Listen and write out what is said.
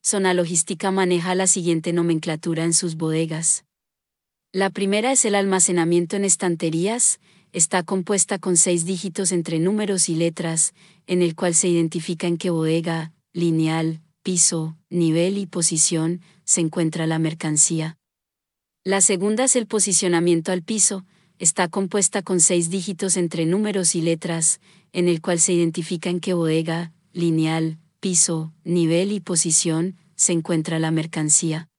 Zona Logística maneja la siguiente nomenclatura en sus bodegas. La primera es el almacenamiento en estanterías, está compuesta con 6 dígitos entre números y letras, en el cual se identifica en qué bodega, lineal, piso, nivel y posición se encuentra la mercancía. La segunda es el posicionamiento al piso, está compuesta con 6 dígitos entre números y letras, en el cual se identifica en qué bodega, lineal, piso, nivel y posición se encuentra la mercancía.